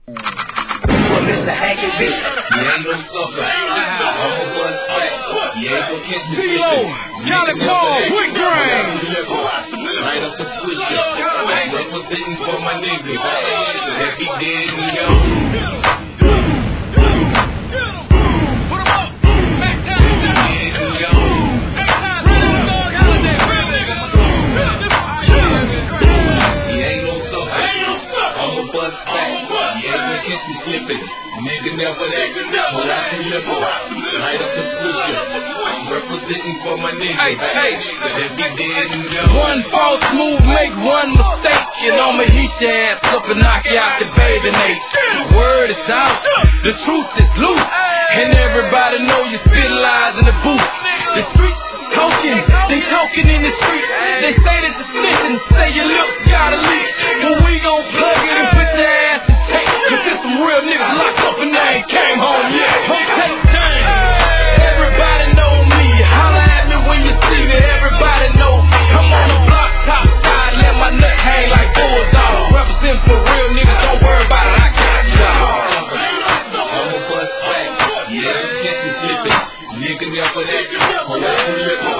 Well, Mr. Haggard, bitch. You ain't no sucker. I'm a bust back. You ain't gon' catch me. D-Lo, Johnny Paul, Quick Drain. Light up the switcher. Representing for my niggas. That be dead and young. Nigga never that. Hold out the nipple. Light up the switcher. Representing for my niggas. That be dead and young. One false move, make one mistake, and I'ma heat your ass up and knock you out the baby Nate. Word is out, the truth is loose, and everybody know you spit lies in the booth. The streets talking, they talking in the streets. They say that the snitching, say your lips gotta leak. But we gon' plug it and put your ass in tape. Cause there's some real niggas locked up and they ain't came home yet. Everybody know me, holla at me when you see me. Everybody know me. I'm on the block top side, let my nut hang like bulldog. Represent for real niggas, don't worry about it, I got y'all. I'm a bust back. Yeah, catch me slipping. Nigga never that. Hold out the nipple.